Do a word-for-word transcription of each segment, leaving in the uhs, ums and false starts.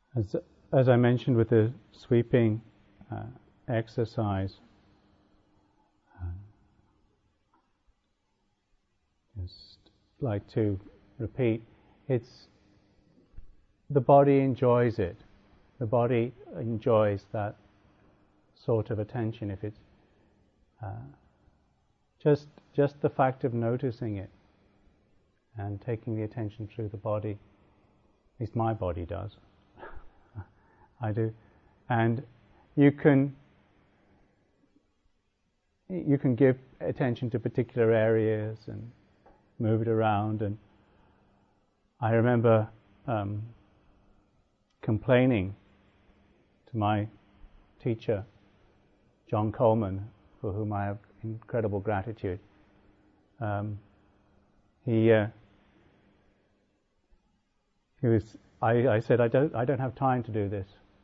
As, as I mentioned with the sweeping uh, exercise, uh, just like to repeat, it's the body enjoys it. The body enjoys that sort of attention if it's uh, just just the fact of noticing it and taking the attention through the body. At least my body does. I do. And you can you can give attention to particular areas and move it around. And I remember um, complaining to my teacher, John Coleman, for whom I have incredible gratitude. Um, he uh, he was. I, I said, I don't. I don't have time to do this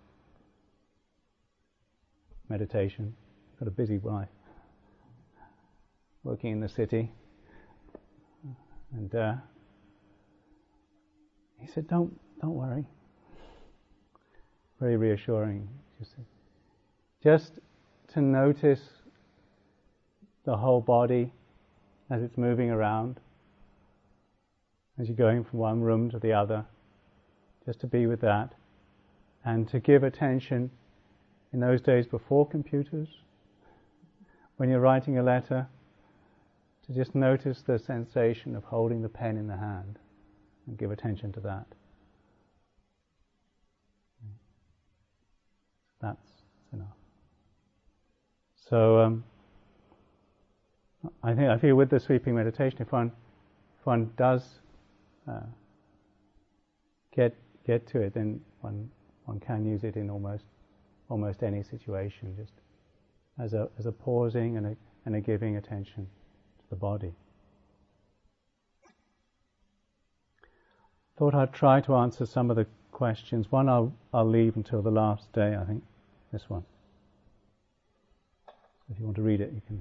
meditation. I've got a busy life, working in the city, and uh, he said, "Don't, don't worry." Very reassuring. Just, just to notice the whole body as it's moving around, as you're going from one room to the other, just to be with that, and to give attention in those days before computers, when you're writing a letter, to just notice the sensation of holding the pen in the hand and give attention to that. That's enough. So um, I think I feel with the sweeping meditation, if one if one does uh, get get to it, then one one can use it in almost almost any situation, just as a as a pausing and a and a giving attention to the body. Thought I'd try to answer some of the questions. One I'll I'll leave until the last day, I think. This one. If you want to read it, you can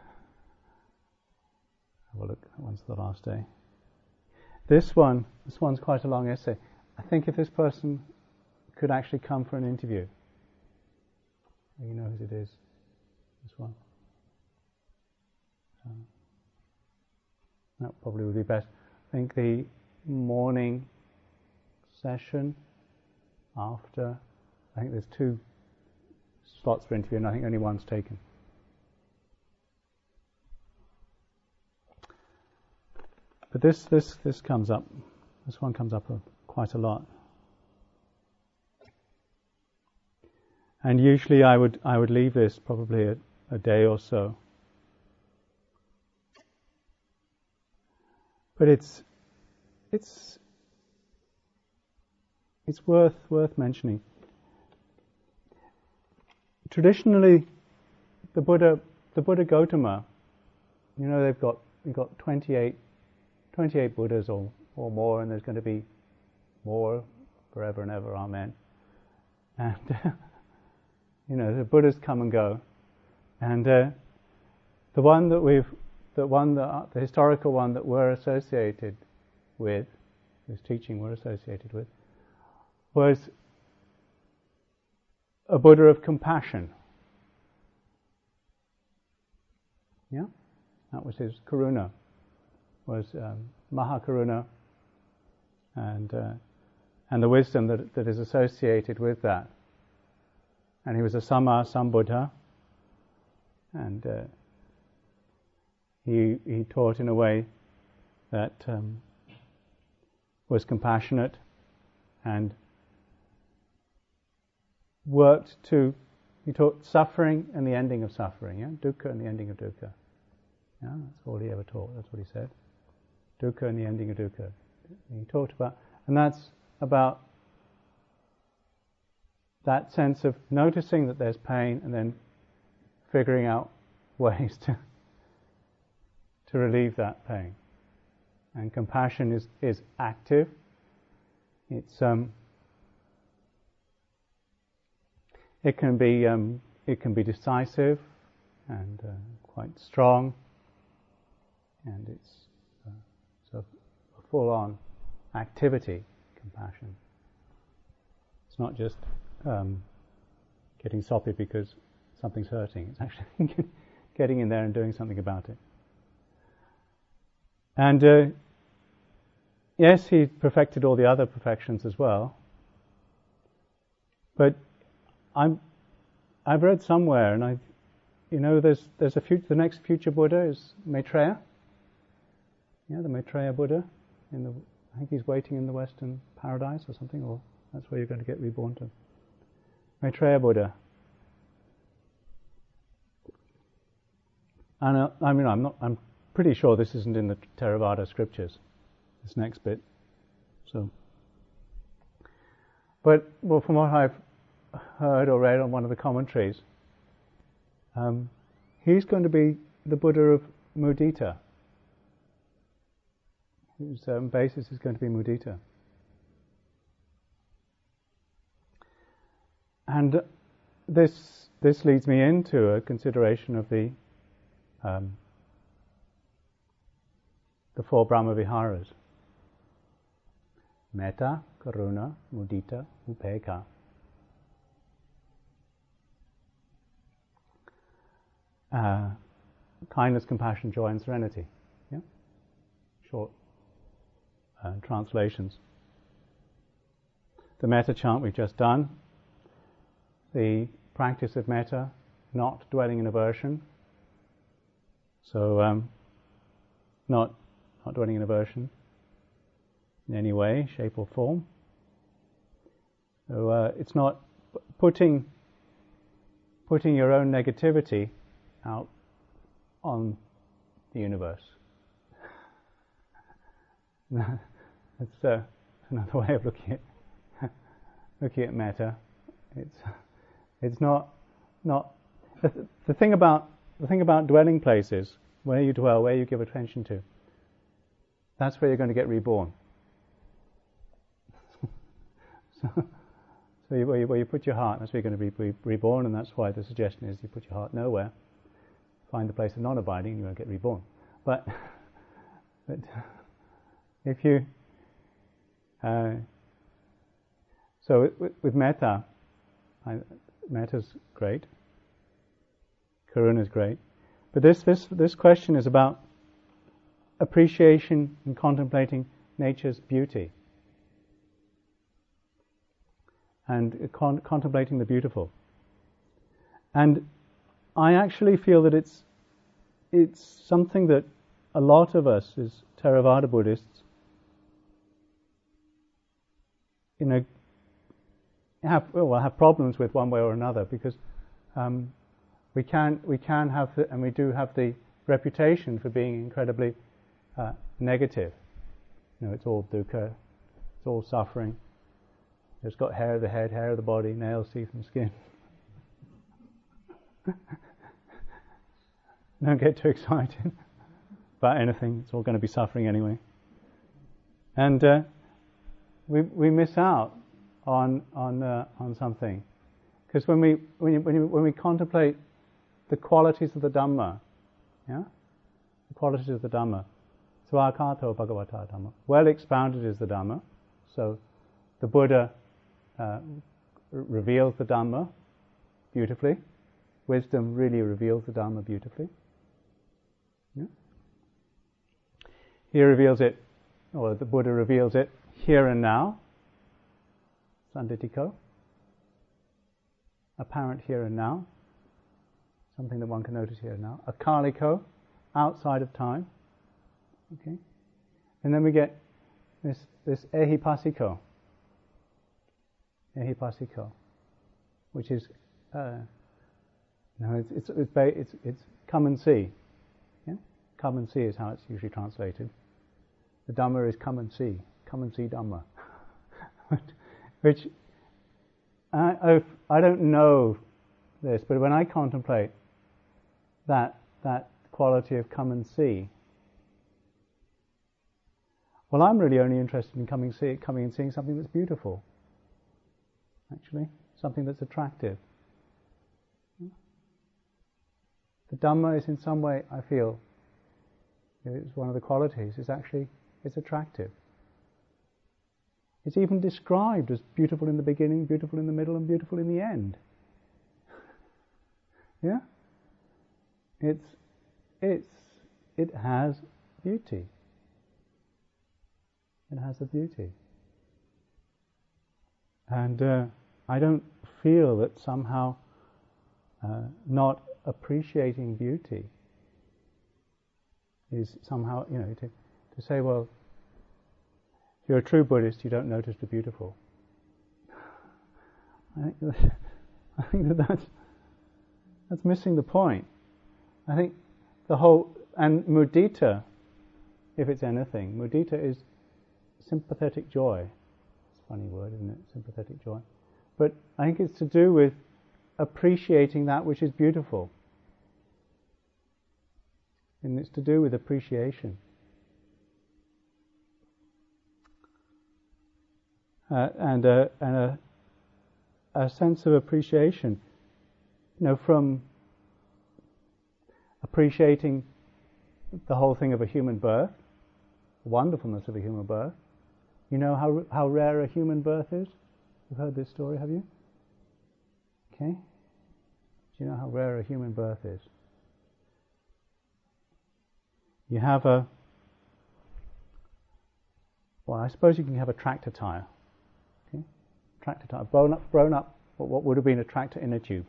have a look. That one's the last day. This one, this one's quite a long essay. I think if this person could actually come for an interview. You know who it is. This one. Um, that probably would be best. I think the morning session after. I think there's two slots for interview, and I think only one's taken. But this this this comes up. This one comes up a, quite a lot. And usually, I would I would leave this probably a, a day or so. But it's it's it's worth worth mentioning. Traditionally, the Buddha, the Buddha Gautama, you know, they've got they've got twenty-eight, twenty-eight Buddhas or or more, and there's going to be more forever and ever. Amen. And uh, you know, the Buddhas come and go, and uh, the one that we've, the one that the historical one that we're associated with, this teaching we're associated with, was a Buddha of compassion. Yeah, that was his karuna, was um, Mahakaruna, and uh, and the wisdom that that is associated with that. And he was a Samma Sambuddha, and uh, he he taught in a way that um, was compassionate and worked to, he taught suffering and the ending of suffering, yeah? Dukkha and the ending of dukkha. Yeah, that's all he ever taught, that's what he said. Dukkha and the ending of dukkha. He talked about, and that's about that sense of noticing that there's pain and then figuring out ways to to relieve that pain. And compassion is, is active. It's um It can be um, it can be decisive and uh, quite strong, and it's uh, so a full-on activity, compassion. It's not just um, getting soppy because something's hurting. It's actually getting in there and doing something about it. And uh, yes, he perfected all the other perfections as well. But I'm, I've read somewhere, and I, you know, there's there's a future, the next future Buddha is Maitreya. Yeah, the Maitreya Buddha. In the, I think he's waiting in the Western paradise or something, or that's where you're going to get reborn to. Maitreya Buddha. And uh, I mean, I'm not. I'm pretty sure this isn't in the Theravada scriptures. This next bit. So, but well, from what I've heard or read on one of the commentaries, um, he's going to be the Buddha of mudita, whose um, basis is going to be mudita. And this this leads me into a consideration of the um, the four Brahma Viharas: Metta, Karuna, Mudita, Upekkha. Uh, kindness, compassion, joy, and serenity. Yeah, short uh, translations. The metta chant we've just done. The practice of metta, not dwelling in aversion. So, um, not not dwelling in aversion in any way, shape, or form. So uh, it's not putting putting your own negativity out on the universe. That's uh, another way of looking at looking at metta. It's it's not not the, the thing about the thing about dwelling places, where you dwell, where you give attention to. That's where you're going to get reborn. so, so you, where, you, where you put your heart, that's where you're going to be re- reborn, and that's why the suggestion is you put your heart nowhere. Find the place of non-abiding, and you won't get reborn. But, but if you, uh, so with, with metta, I, metta's great, karuna's great, but this this this question is about appreciation and contemplating nature's beauty, and con- contemplating the beautiful. And I actually feel that it's it's something that a lot of us as Theravada Buddhists, you know, have well have problems with one way or another, because um, we can we can have the, and we do have the reputation for being incredibly uh, negative. You know, it's all dukkha, it's all suffering. It's got hair of the head, hair of the body, nails, teeth, and skin. Don't get too excited about anything. It's all going to be suffering anyway. And uh, we we miss out on on uh, on something, because when we when you, when, you, when we contemplate the qualities of the Dhamma, yeah, the qualities of the Dhamma, Svakato Bhagavata Dhamma, well expounded is the Dhamma. So the Buddha uh, reveals the Dhamma beautifully. Wisdom really reveals the Dhamma beautifully. Yeah. He reveals it, or the Buddha reveals it here and now. Sanditiko. Apparent here and now. Something that one can notice here and now. Akaliko, outside of time. Okay. And then we get this this ehipassiko. Ehipassiko, which is uh, no, it's it's it's, it's it's come and see. Yeah? Come and see is how it's usually translated. The Dhamma is come and see. Come and see Dhamma. Which I I've, I don't know this, but when I contemplate that that quality of come and see, well, I'm really only interested in coming see coming and seeing something that's beautiful. Actually, something that's attractive. The Dhamma is in some way, I feel, it's one of the qualities, is actually, it's attractive. It's even described as beautiful in the beginning, beautiful in the middle, and beautiful in the end. Yeah? It's, it's, it has beauty. It has a beauty. And uh, I don't feel that somehow uh, not appreciating beauty is somehow, you know, to, to say, well, if you're a true Buddhist, you don't notice the beautiful. I think that, I think that that's, that's missing the point. I think the whole, and mudita, if it's anything, mudita is sympathetic joy. It's a funny word, isn't it? Sympathetic joy. But I think it's to do with appreciating that which is beautiful. And it's to do with appreciation. Uh, and a, and a, a sense of appreciation, you know, from appreciating the whole thing of a human birth, the wonderfulness of a human birth. You know how how rare a human birth is? You've heard this story, have you? Okay. Do you know how rare a human birth is? You have a, well, I suppose you can have a tractor tire. Okay? Tractor tire, blown up, blown up, what, what would have been a tractor inner tube.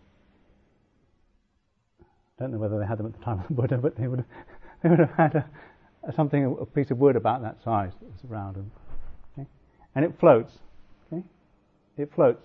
I don't know whether they had them at the time of the Buddha, but they would have, they would have had a, a something, a piece of wood about that size that was around them. Okay? And it floats. Okay? It floats.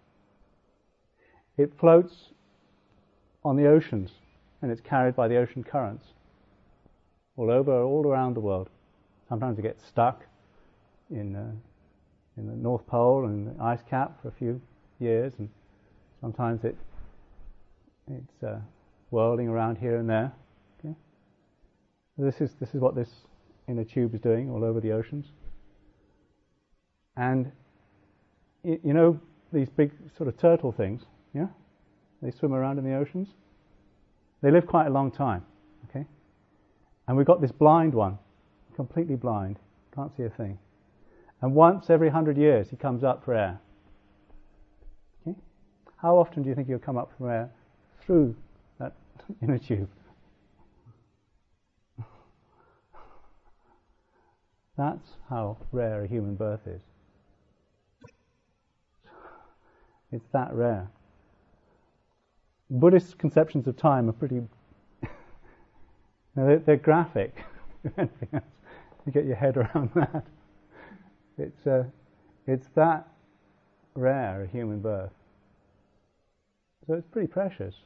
It floats on the oceans, and it's carried by the ocean currents all over, all around the world. Sometimes it gets stuck in uh, in the North Pole and the ice cap for a few years, and sometimes it it's uh, whirling around here and there. Okay? This is this is what this inner tube is doing all over the oceans. And y- you know these big sort of turtle things, yeah? They swim around in the oceans. They live quite a long time, okay? And we've got this blind one, completely blind, can't see a thing. And once every hundred years he comes up for air. Okay? How often do you think he'll come up for air through that inner tube? That's how rare a human birth is. It's that rare. Buddhist conceptions of time are pretty, now they're, they're graphic, if anything else. You get your head around that. It's uh, it's that rare a human birth. So it's pretty precious.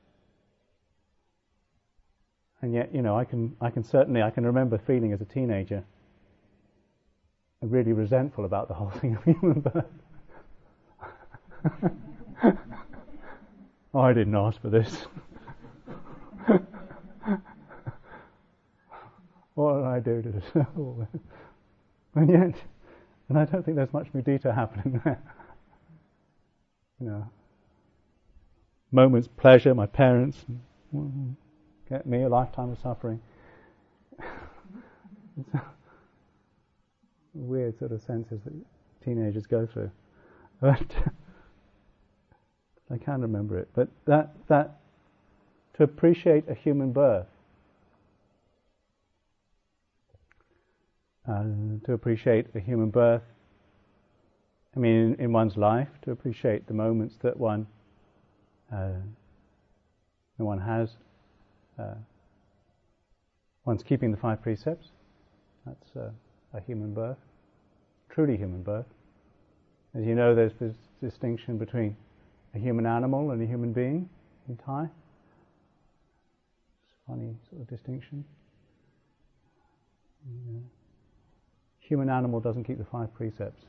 And yet, you know, I can I can certainly I can remember feeling as a teenager really resentful about the whole thing of human birth. Oh, I didn't ask for this. What did I do to deserve all this? And yet, and I don't think there's much mudita happening there. You know, moments pleasure, my parents, get me a lifetime of suffering. It's a weird sort of senses that teenagers go through. But I can't remember it. But that that to appreciate a human birth, uh, to appreciate a human birth, I mean, in, in one's life, to appreciate the moments that one uh, that one has. Uh, one's keeping the five precepts. That's uh, a human birth, truly human birth. As you know, there's this distinction between a human animal and a human being in Thai. It's a funny sort of distinction. Yeah. Human animal doesn't keep the five precepts.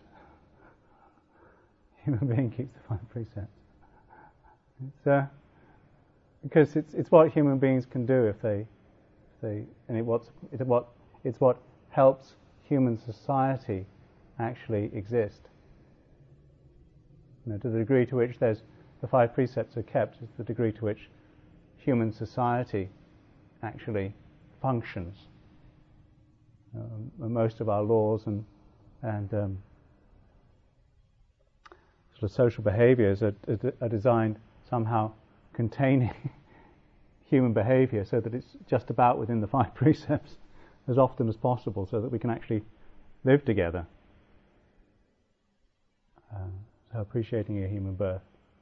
Human being keeps the five precepts. It's uh, because it's it's what human beings can do if they, if they and it what's it's what it's what helps human society actually exist. You know, to the degree to which there's the five precepts are kept is the degree to which human society actually functions. Um, and most of our laws and and um, sort of social behaviours are, are designed somehow containing human behaviour so that it's just about within the five precepts as often as possible so that we can actually live together. Uh, so appreciating a human birth.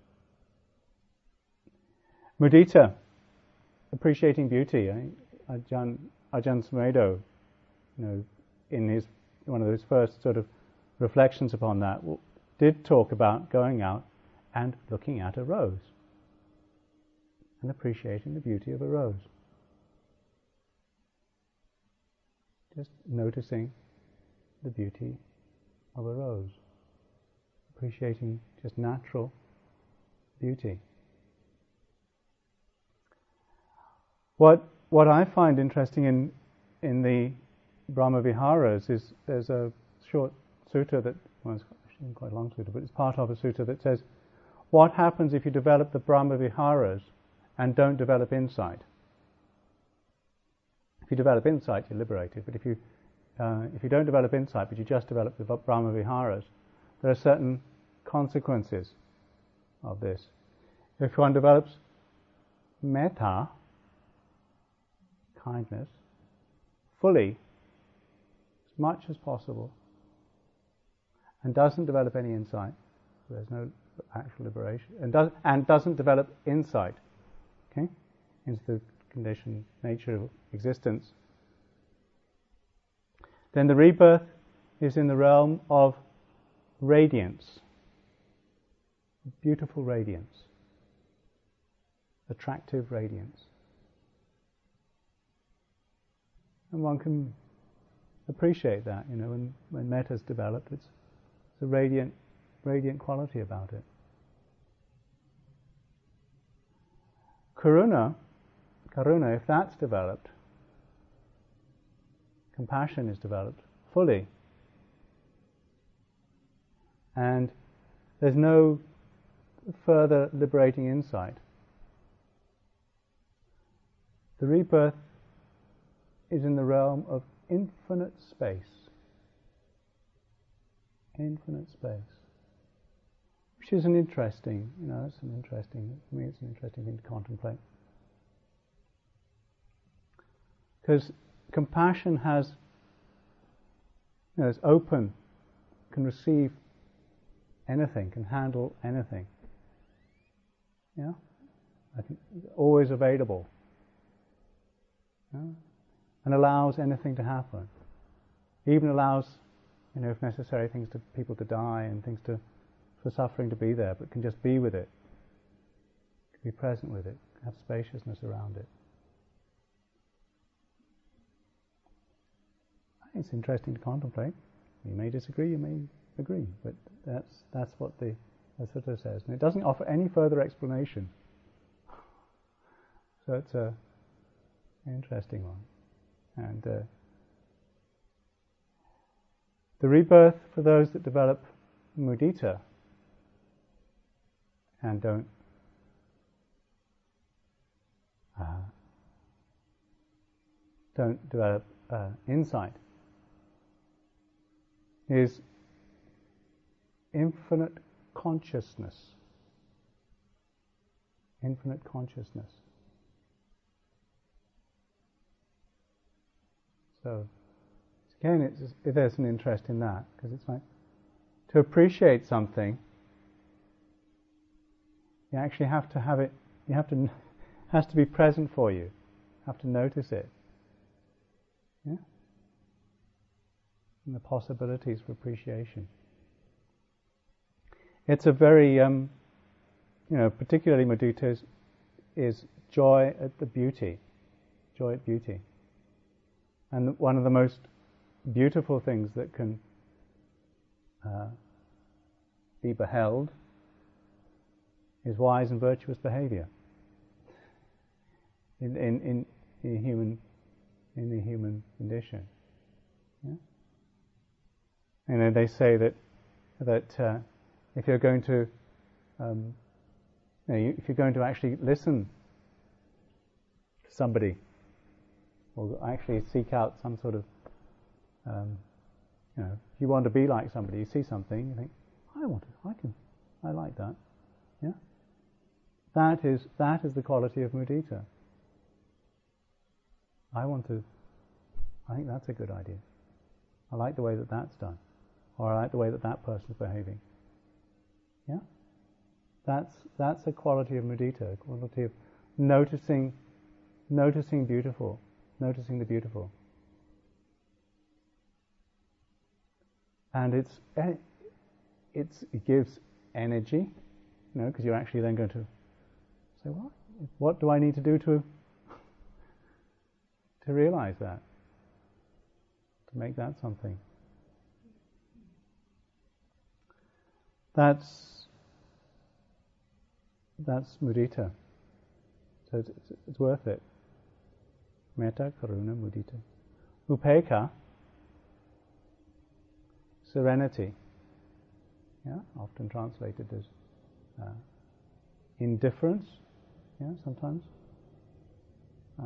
Mudita, appreciating beauty. I, Ajahn, Ajahn Sumedho, you know, in his one of his first sort of reflections upon that, did talk about going out and looking at a rose and appreciating the beauty of a rose. Just noticing the beauty of a rose, appreciating just natural beauty. What what I find interesting in in the Brahma Viharas is there's a short sutta that, well, it's actually quite a long sutta, but it's part of a sutta that says, what happens if you develop the Brahma Viharas and don't develop insight? If you develop insight, you're liberated, but if you uh, if you don't develop insight, but you just develop the Brahma Viharas, there are certain consequences of this. If one develops metta, kindness, fully, as much as possible, and doesn't develop any insight, so there's no actual liberation, and, does, and doesn't develop insight, okay, into the conditioned nature of existence, then the rebirth is in the realm of radiance, beautiful radiance, attractive radiance. And one can appreciate that, you know, when, when metta's developed, it's, it's a radiant, radiant quality about it. Karuna, karuna, if that's developed, compassion is developed fully, and there's no further liberating insight, the rebirth is in the realm of infinite space. Infinite space. Which is an interesting, you know, it's an interesting, for me it's an interesting thing to contemplate. Because compassion has, you know, is open, can receive anything, can handle anything. Yeah? I think always available. Yeah? And allows anything to happen. Even allows, you know, if necessary, things to people to die and things to for suffering to be there, but can just be with it, can be present with it, have spaciousness around it. It's interesting to contemplate. You may disagree, you may agree, but that's that's what the sutta says, and it doesn't offer any further explanation. So it's a an interesting one. And uh, the rebirth for those that develop mudita and don't uh, don't develop uh, insight is infinite consciousness. Infinite consciousness. So, again, it's, there's an interest in that, because it's like, to appreciate something, you actually have to have it, you have to, it has to be present for you, you have to notice it. Yeah? And the possibilities for appreciation. It's a very, um, you know, particularly mudita is, is joy at the beauty, joy at beauty. And one of the most beautiful things that can uh, be beheld is wise and virtuous behavior in in in, in human in the human condition. Yeah? And then they say that that uh, if you're going to um, you know, you, if you're going to actually listen to somebody, or actually seek out some sort of, um, you know, if you want to be like somebody, you see something, you think, I want to, I can, I like that. Yeah? That is, that is the quality of mudita. I want to, I think that's a good idea. I like the way that that's done. Or I like the way that that person's behaving. Yeah? That's, that's a quality of mudita, a quality of noticing, noticing beautiful, noticing the beautiful. And it's, it's, it gives energy, you know, because you're actually then going to say, what? What do I need to do to to realize that? To make that something. That's that's mudita. So it's, it's, it's worth it. Metta, karuna, mudita. Upekkha, serenity. Yeah, often translated as uh, indifference. Yeah, sometimes. Uh,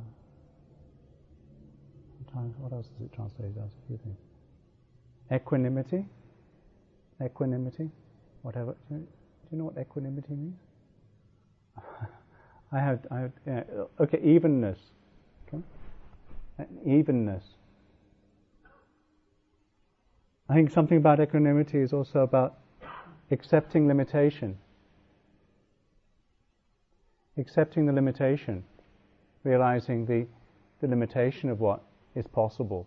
sometimes, what else is it translated as? A few things. Equanimity. Equanimity. Whatever. Do you, do you know what equanimity means? I have. I have. Yeah, okay, evenness. Okay, evenness. I think something about equanimity is also about accepting limitation. Accepting the limitation, realizing the, the limitation of what is possible.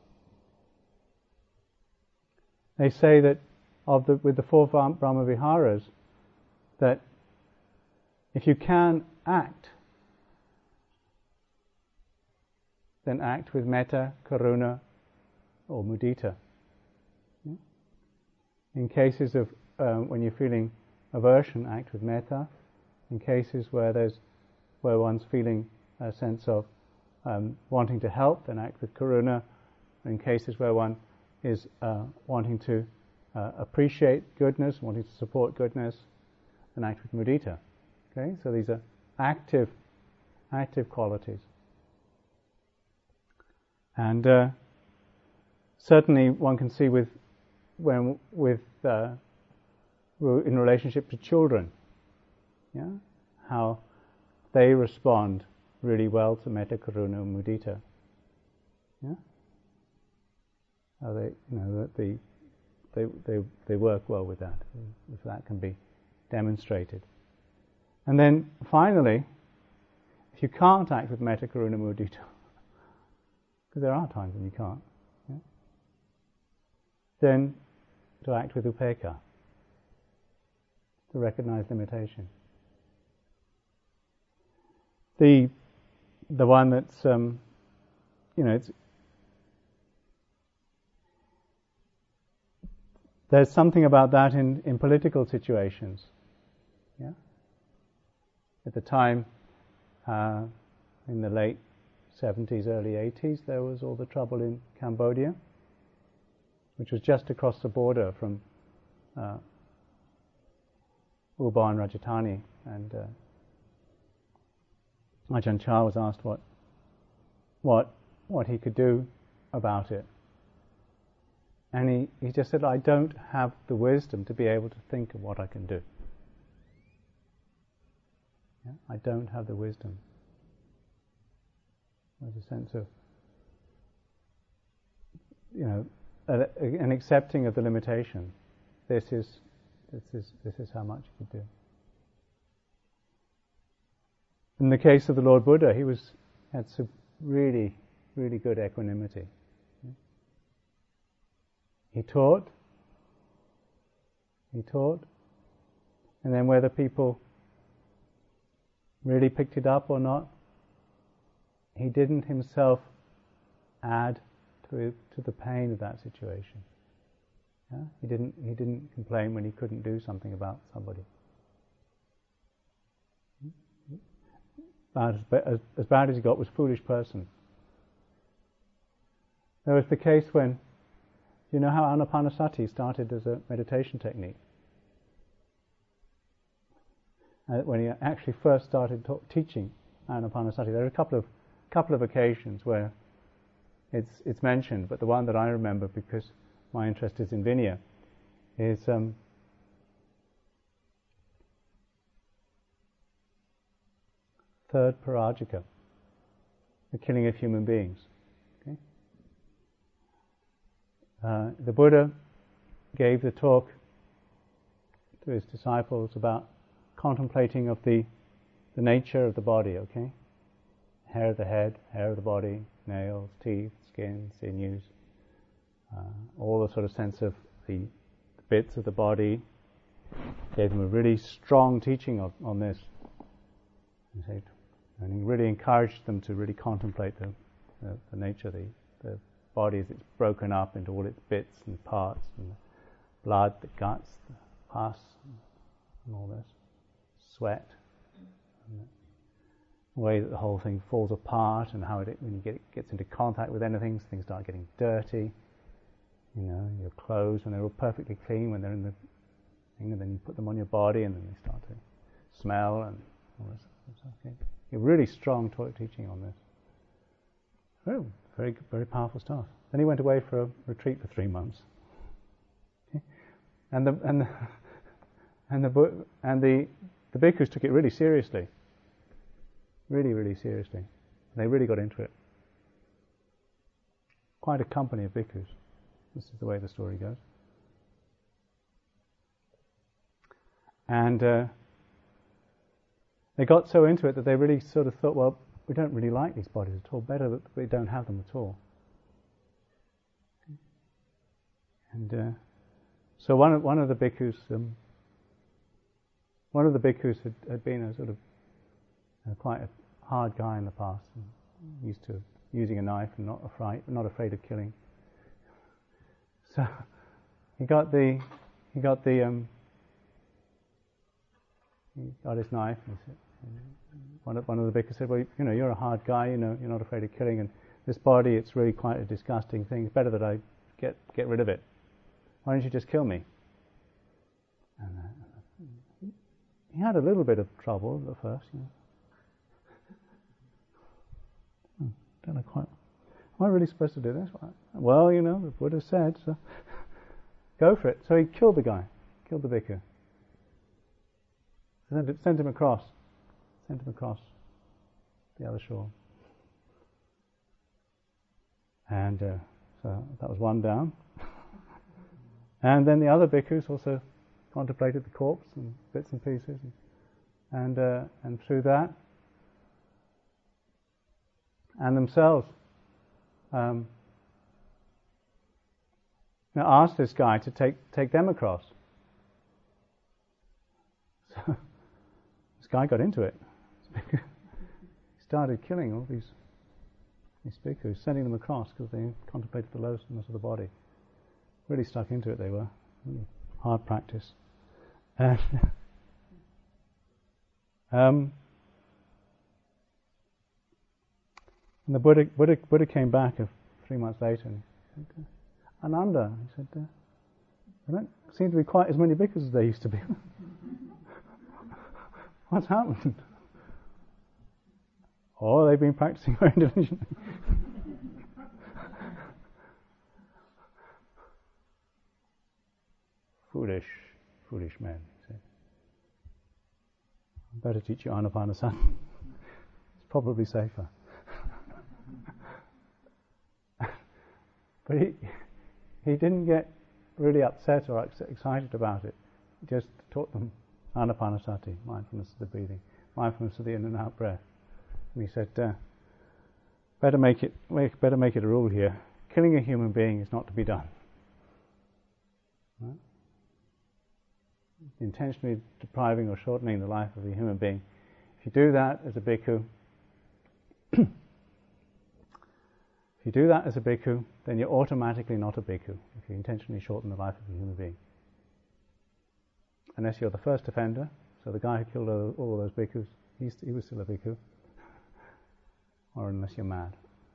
They say that of the, with the four Brahma Viharas, that if you can act, then act with metta, karuna, or mudita. In cases of um, when you're feeling aversion, act with metta. In cases where there's where one's feeling a sense of um, wanting to help, then act with karuna. In cases where one is uh, wanting to uh, appreciate goodness, wanting to support goodness, then act with mudita. Okay, so these are active, active qualities. And uh, certainly, one can see with when with uh, in relationship to children, yeah, how they respond really well to metta, karuna, and mudita. Yeah, how they, you know, they they they they work well with that. If that can be demonstrated, and then finally, if you can't act with metta, karuna, mudita, because there are times when you can't, yeah, then to act with upekkha, to recognize limitation. The the one that's um, you know it's there's something about that in, in political situations. Yeah. At the time, uh, in the late seventies, early eighties, there was all the trouble in Cambodia, which was just across the border from uh, Ubon Ratchathani, and uh, Ajahn Chah was asked what what what he could do about it, and he, he just said, I don't have the wisdom to be able to think of what I can do. Yeah? I don't have the wisdom. There's a sense of, you know, a, a, an accepting of the limitation. This is this is this is how much you can do. In the case of the Lord Buddha, he was had some really, really good equanimity. He taught, he taught, and then whether people really picked it up or not, he didn't himself add to to the pain of that situation. Yeah? He didn't he didn't complain when he couldn't do something about somebody. About as, as, as bad as he got was foolish person. There was the case when, you know how Anapanasati started as a meditation technique? Uh, when he actually first started ta- teaching Anapanasati, there are a couple of couple of occasions where it's it's mentioned, but the one that I remember, because my interest is in Vinaya, is um, third parajika, the killing of human beings. Okay? Uh, the Buddha gave the talk to his disciples about contemplating of the the nature of the body. Okay, hair of the head, hair of the body, nails, teeth, skin, sinews, uh, all the sort of sense of the bits of the body. Gave them a really strong teaching of, on this. And he really encouraged them to really contemplate the, the, the nature of the, the body as it's broken up into all its bits and parts, and the blood, the guts, the pus, and all this, sweat, and the way that the whole thing falls apart, and how it, when you get it gets into contact with anything, things start getting dirty. You know, your clothes, when they're all perfectly clean, when they're in the thing, and then you put them on your body, and then they start to smell and all this stuff. Okay. A really strong teaching on this. Oh, very, very powerful stuff. Then he went away for a retreat for three months. Okay. And the and the, and the and the the bhikkhus took it really seriously. Really, really seriously. They really got into it. Quite a company of bhikkhus. This is the way the story goes. And uh, they got so into it that they really sort of thought, well, we don't really like these bodies at all. Better that we don't have them at all. And uh, so one of one of the bhikkhus, um, one of the bhikkhus had, had been a sort of uh, quite a hard guy in the past, and used to using a knife and not afraid, not afraid of killing. So he got the he got the um, he got his knife, and said, one of one of the bhikkhus said, "Well, you know, you're a hard guy. You know, you're not afraid of killing, and this body, it's really quite a disgusting thing. It's better that I get get rid of it. Why don't you just kill me?" And uh, he had a little bit of trouble at first. You know. Hmm, don't know quite. Am I really supposed to do this? Well, you know, the Buddha said, so go for it. So he killed the guy, killed the bhikkhu. Sent, it, sent him across, sent him across the other shore. And uh, so that was one down. And then the other bhikkhus also contemplated the corpse and bits and pieces, and and, uh, and through that, and themselves, um, you know, asked this guy to take take them across. So this guy got into it. He started killing all these these bhikkhus, sending them across because they contemplated the loneliness of the body. Really stuck into it, they were. Really hard practice. And, um, and the Buddha, Buddha, Buddha came back a, three months later and he said, Ananda, he said, uh, there don't seem to be quite as many bhikkhus as there used to be. What's happened? Oh, they've been practicing very diligently. Foolish, foolish men, he said. Better teach you Anapanasati. It's probably safer. But he he didn't get really upset or excited about it. He just taught them Anapanasati, mindfulness of the breathing, mindfulness of the in and out breath. And he said, uh, better make it better make it a rule here. Killing a human being is not to be done. Right? Intentionally depriving or shortening the life of a human being. If you do that as a bhikkhu, if you do that as a bhikkhu, then you're automatically not a bhikkhu if you intentionally shorten the life of a human being. Unless you're the first offender, so the guy who killed all, all those bhikkhus, he's, he was still a bhikkhu, or unless you're mad.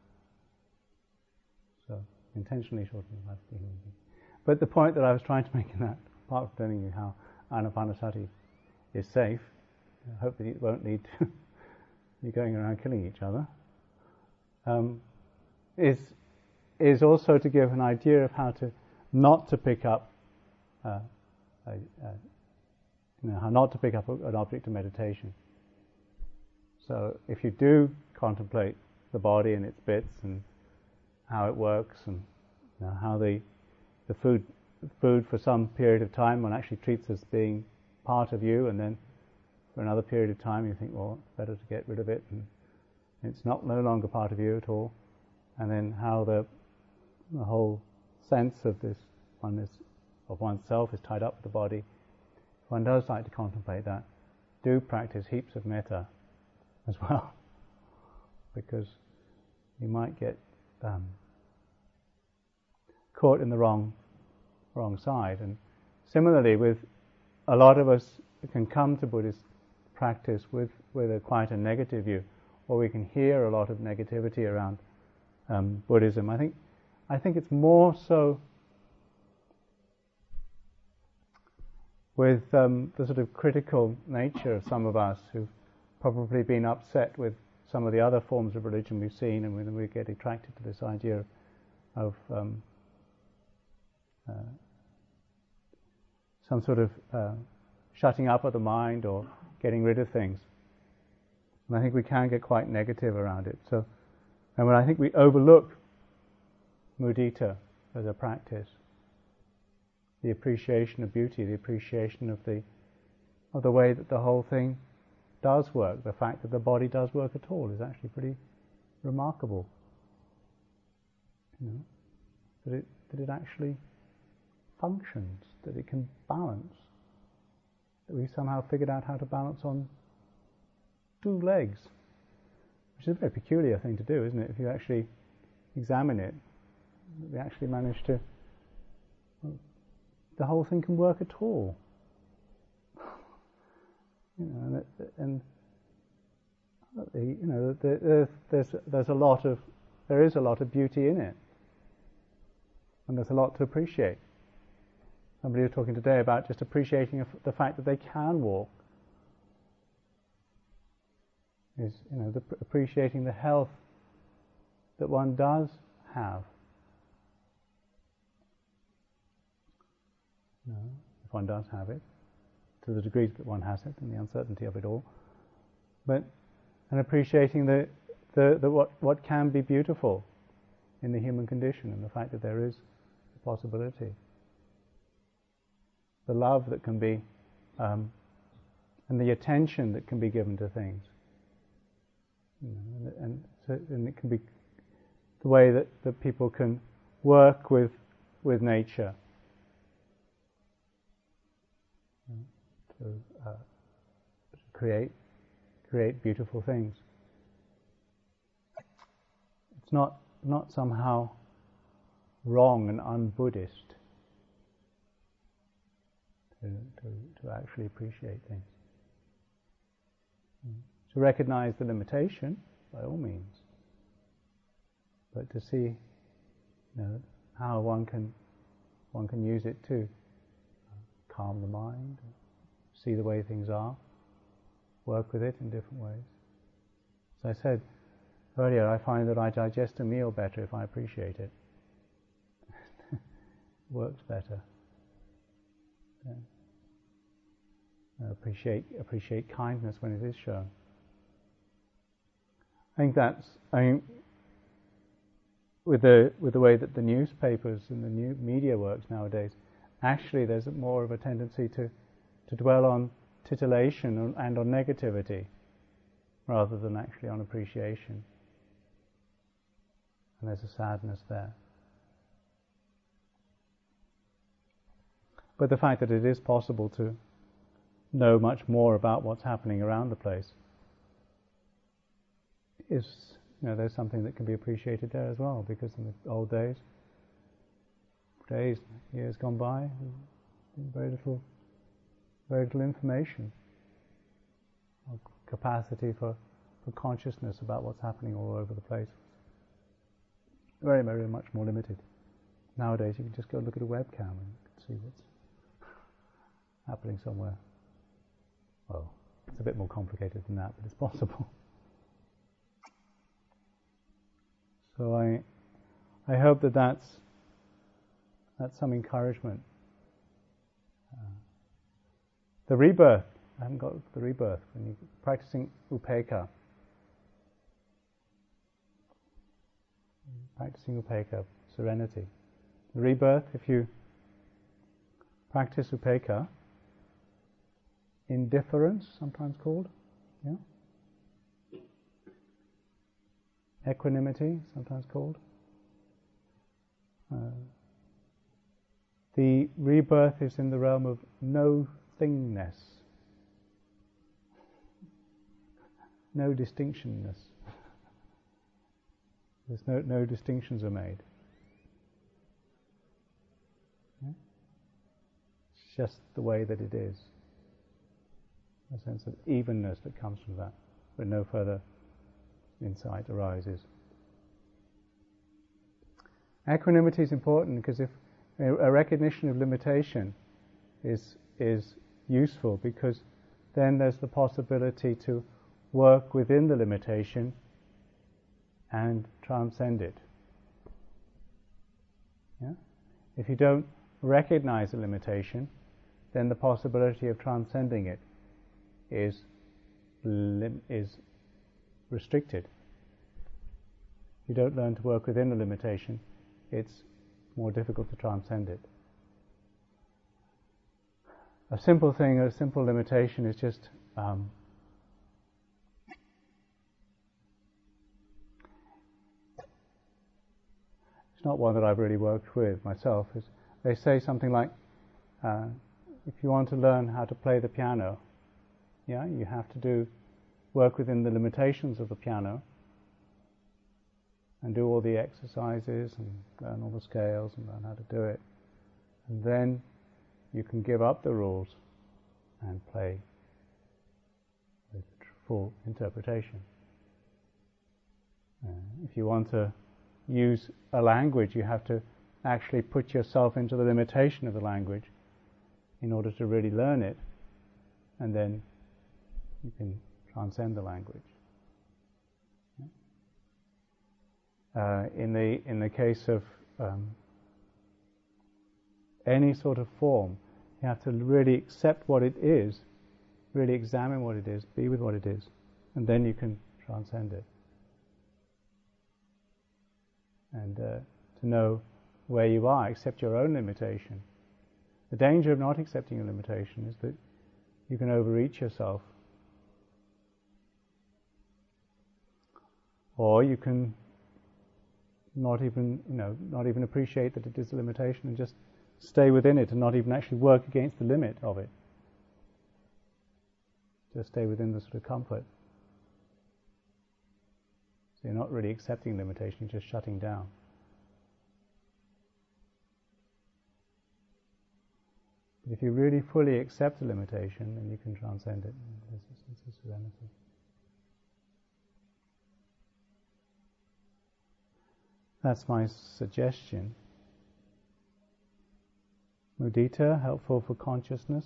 So, intentionally shortening the life of a human being. But the point that I was trying to make in that, apart from telling you how Anapanasati is safe, I hope that it won't lead to you going around killing each other, um, is is also to give an idea of how to not to pick up, uh, a, a, you know, how not to pick up a, an object of meditation. So if you do contemplate the body and its bits and how it works, and you know, how the the food food for some period of time one actually treats as being part of you, and then for another period of time you think, well, it's better to get rid of it, and it's not no longer part of you at all. And then how the the whole sense of this oneness of oneself is tied up with the body. If one does like to contemplate that, do practice heaps of metta as well, because you might get um, caught in the wrong wrong side. And similarly, with a lot of us can come to Buddhist practice with, with a quite a negative view, or we can hear a lot of negativity around um, Buddhism. I think I think it's more so with um, the sort of critical nature of some of us who've probably been upset with some of the other forms of religion we've seen, and when we get attracted to this idea of um, uh, some sort of uh, shutting up of the mind or getting rid of things. And I think we can get quite negative around it. So, and when I think we overlook mudita as a practice, the appreciation of beauty, the appreciation of the of the way that the whole thing does work, the fact that the body does work at all is actually pretty remarkable. You know, that it that it actually functions, that it can balance, that we somehow figured out how to balance on two legs, which is a very peculiar thing to do, isn't it? If you actually examine it, we actually managed to, well, the whole thing can work at all. You know, and, it, and you know, there's there's there's a lot of there is a lot of beauty in it, and there's a lot to appreciate. Somebody was talking today about just appreciating the fact that they can walk. Is you know the, appreciating the health that one does have. You know, if one does have it, to the degree that one has it, and the uncertainty of it all. But and appreciating the the, the what what can be beautiful in the human condition, and the fact that there is a possibility. The love that can be, um, and the attention that can be given to things. You know, and, and, so, and it can be the way that, that people can work with with nature. You know, to, uh, to create create beautiful things. It's not not somehow wrong and un-Buddhist to, to, to actually appreciate things. To recognize the limitation, by all means, but to see, you know, how one can one can use it to calm the mind, see the way things are, work with it in different ways. As I said earlier, I find that I digest a meal better if I appreciate it. It works better. Yeah. Appreciate appreciate kindness when it is shown. I think that's. I mean, with the with the way that the newspapers and the new media works nowadays, actually there's more of a tendency to to dwell on titillation and on negativity, rather than actually on appreciation. And there's a sadness there. But the fact that it is possible to know much more about what's happening around the place is, you know, there's something that can be appreciated there as well, because in the old days, days, years gone by, very little, very little information, or capacity for, for consciousness about what's happening all over the place. Very, very much more limited. Nowadays, you can just go look at a webcam and see what's happening somewhere. Well, it's a bit more complicated than that, but it's possible. So I, I hope that that's that's some encouragement. Uh, the rebirth. I haven't got the rebirth. When you're practicing upekkha, practicing upekkha, serenity. Rebirth, if you practice upekkha, indifference, sometimes called, yeah? Equanimity, sometimes called. Uh, the rebirth is in the realm of no-thingness, no distinctionness. There's no, no distinctions are made. Yeah? It's just the way that it is. A sense of evenness that comes from that, but no further insight arises. Equanimity is important because if a recognition of limitation is is useful, because then there's the possibility to work within the limitation and transcend it. Yeah? If you don't recognize a limitation, then the possibility of transcending it is lim- is restricted. If you don't learn to work within the limitation, it's more difficult to transcend it. A simple thing, a simple limitation is just um, it's not one that I've really worked with myself. Is they say something like, uh, if you want to learn how to play the piano, yeah, you have to do work within the limitations of the piano and do all the exercises and learn all the scales and learn how to do it. And then you can give up the rules and play with full interpretation. Uh, if you want to use a language, you have to actually put yourself into the limitation of the language in order to really learn it, and then you can transcend the language. Uh, in the in the case of um, any sort of form, you have to really accept what it is, really examine what it is, be with what it is, and then you can transcend it. And uh, to know where you are, accept your own limitation. The danger of not accepting a limitation is that you can overreach yourself, or you can not even, you know, not even appreciate that it is a limitation and just stay within it and not even actually work against the limit of it. Just stay within the sort of comfort. So you're not really accepting limitation, you're just shutting down. But if you really fully accept a limitation, then you can transcend it. There's a sense of serenity. That's my suggestion. Mudita, helpful for consciousness.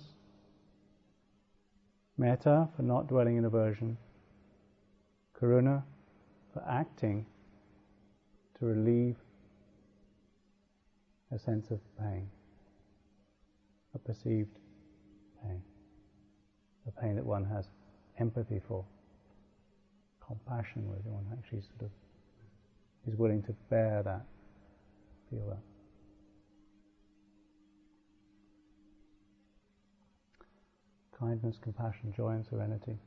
Metta, for not dwelling in aversion. Karuna, for acting to relieve a sense of pain, a perceived pain, a pain that one has empathy for, compassion with, one actually sort of is willing to bear that, feel that. Kindness, compassion, joy and serenity.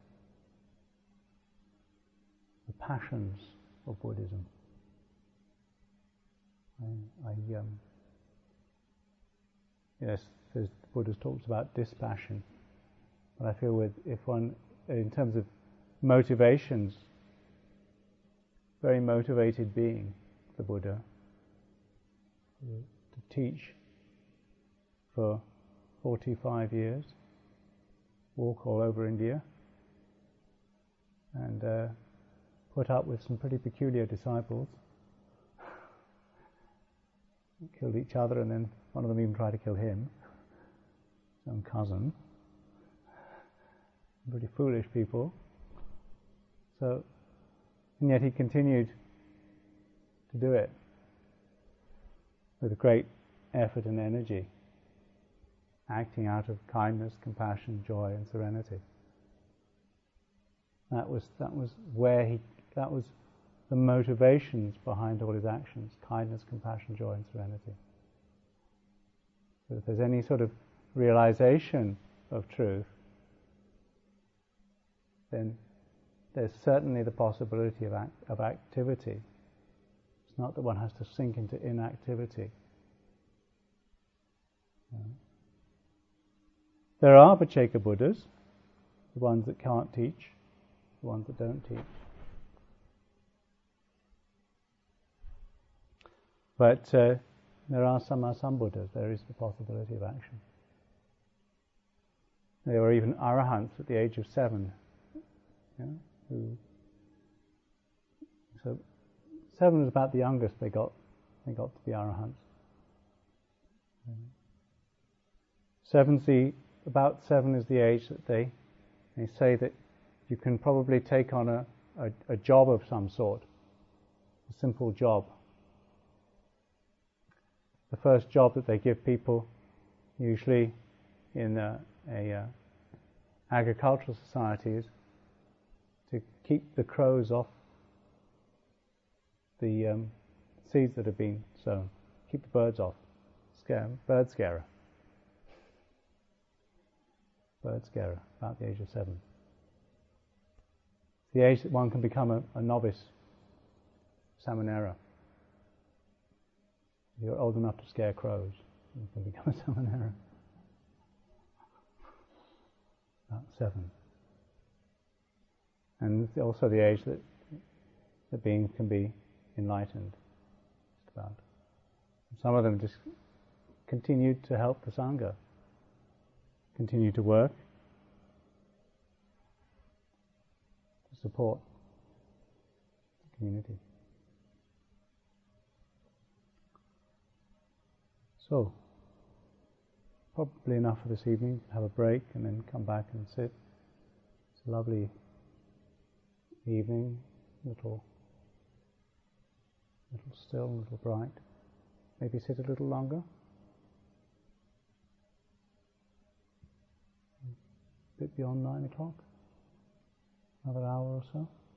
The passions of Buddhism. I, I um, yes, the Buddha talks about dispassion, but I feel with if one, in terms of motivations, very motivated being, the Buddha, to teach for forty-five years, walk all over India, and uh, put up with some pretty peculiar disciples. Killed each other, and then one of them even tried to kill him, his own cousin. Pretty foolish people. So, and yet he continued to do it with great effort and energy, acting out of kindness, compassion, joy and serenity. That was that was where he that was the motivations behind all his actions: kindness, compassion, joy, and serenity. So if there's any sort of realization of truth, then there's certainly the possibility of act, of activity. It's not that one has to sink into inactivity. You know. There are Pacceka Buddhas, the ones that can't teach, the ones that don't teach. But uh, there are some Sambuddhas. There is the possibility of action. There were even arahants at the age of seven. You know, who, so seven was about the youngest they got. They got to be arahants. Seven's the about seven is the age that they they say that you can probably take on a, a, a job of some sort, a simple job. The first job that they give people, usually in a, a uh, agricultural society, is to keep the crows off the um, seeds that have been sown. Keep the birds off. Scare, bird scarer. Bird scarer, about the age of seven. It's the age that one can become a, a novice samanera. If you're old enough to scare crows, you can become a samanera. About seven. And it's also the age that the beings can be enlightened. Just about. Some of them just continued to help the Sangha, continue to work, to support the community. So, probably enough for this evening. Have a break and then come back and sit. It's a lovely evening, little, little still, a little bright. Maybe sit a little longer. A bit beyond nine o'clock. Another hour or so.